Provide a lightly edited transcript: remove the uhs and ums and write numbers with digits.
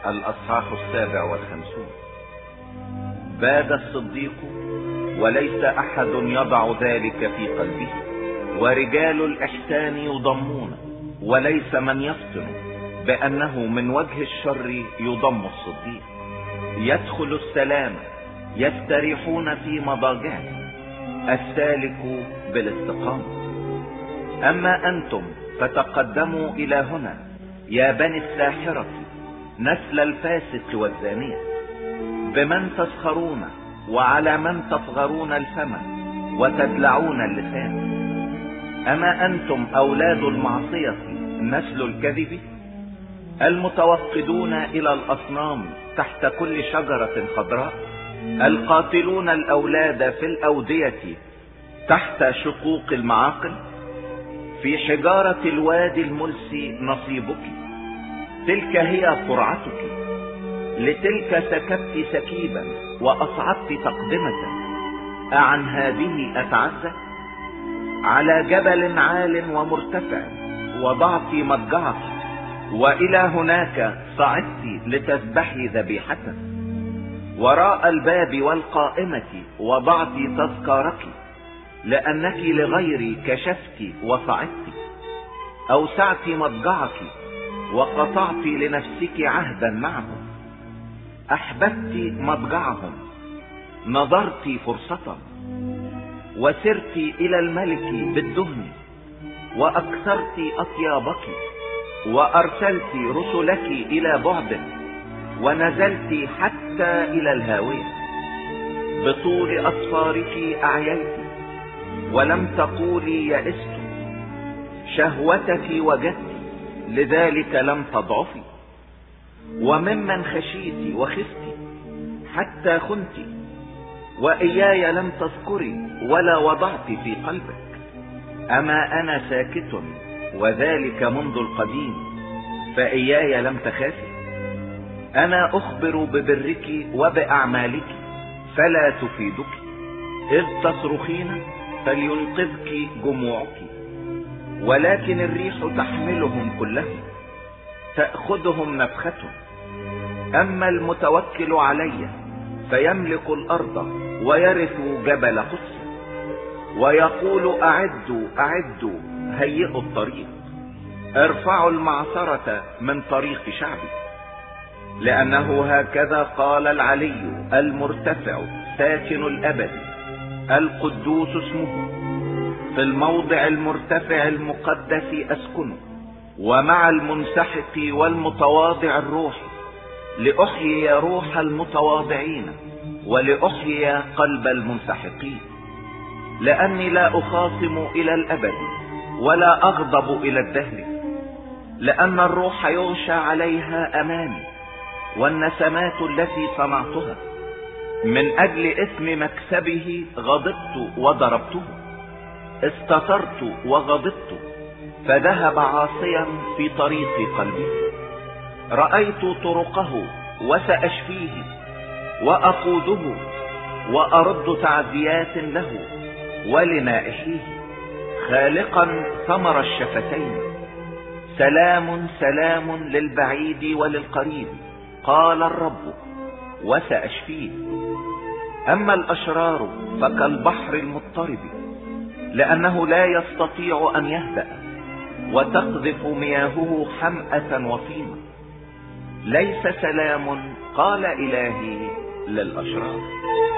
الأصحاح 57. باد الصديق وليس أحد يضع ذلك في قلبه، ورجال الإحسان يضمون وليس من يفطن بأنه من وجه الشر يضم الصديق. يدخل السلام، يستريحون في مضاجعه، السالك بالاستقامة. أما أنتم فتقدموا إلى هنا يا بني الساحرة نسل الفاسق والزانية، بمن تسخرون وعلى من تصغرون الفم وتدلعون اللسان. أما أنتم أولاد المعصية نسل الكذب، المتوقدون إلى الأصنام تحت كل شجرة خضراء، القاتلون الأولاد في الأودية تحت شقوق المعاقل. في حجارة الوادي الملسي نصيبك، تلك هي قرعتك، لتلك سكبت سكيبا وأصعدت تقدمة. أعن هذه أتعزى؟ على جبل عال ومرتفع وضعت مضجعك، وإلى هناك صعدت لتذبحي ذبيحة. وراء الباب والقائمة وضعت تذكارك، لأنك لغيري كشفت وصعدت. أوسعت مضجعك وقطعت لنفسك عهدا معهم. أحببت مضجعهم، نظرت فرصة، وسرت إلى الملك بالدهن، وأكثرت أطيابك، وأرسلت رسلك إلى بعد، ونزلت حتى إلى الهاوية. بطول أسفارك أعييت، ولم تقولي يئست. شهوتك وجدت، لذلك لم تضعفي. وممن خشيت وخفت حتى خنت، وإياي لم تذكري ولا وضعت في قلبك. أما أنا ساكت وذلك منذ القديم، فإياي لم تخافي. أنا أخبر ببرك وبأعمالك فلا تفيدك. إذ تصرخين فلينقذك جموعك، ولكن الريح تحملهم كلهم، تأخذهم نفخة. أما المتوكل علي فيملك الأرض ويرث جبل قدس. ويقول أعدوا أعدوا، هيئوا الطريق، ارفعوا المعصرة من طريق شعبي. لأنه هكذا قال العلي المرتفع ساكن الأبد القدوس اسمه، في الموضع المرتفع المقدس أسكن، ومع المنسحق والمتواضع الروح، لأحيي روح المتواضعين ولأحيي قلب المنسحقين. لأني لا أخاصم إلى الأبد ولا أغضب إلى الدهر، لأن الروح يغشى عليها أمامي، والنسمات التي صنعتها. من أجل اسم مكسبه غضبت وضربته، استترت وغضبت، فذهب عاصيا في طريق قلبي. رأيت طرقه وسأشفيه، وأقوده وأرد تعزيات له ولنائحيه، خالقا ثمر الشفتين. سلام سلام للبعيد وللقريب، قال الرب، وسأشفيه. أما الأشرار فكالبحر المضطرب، لأنه لا يستطيع أن يهدأ، وتقذف مياهه حمأة وطينة. ليس سلام، قال إلهي، للأشرار.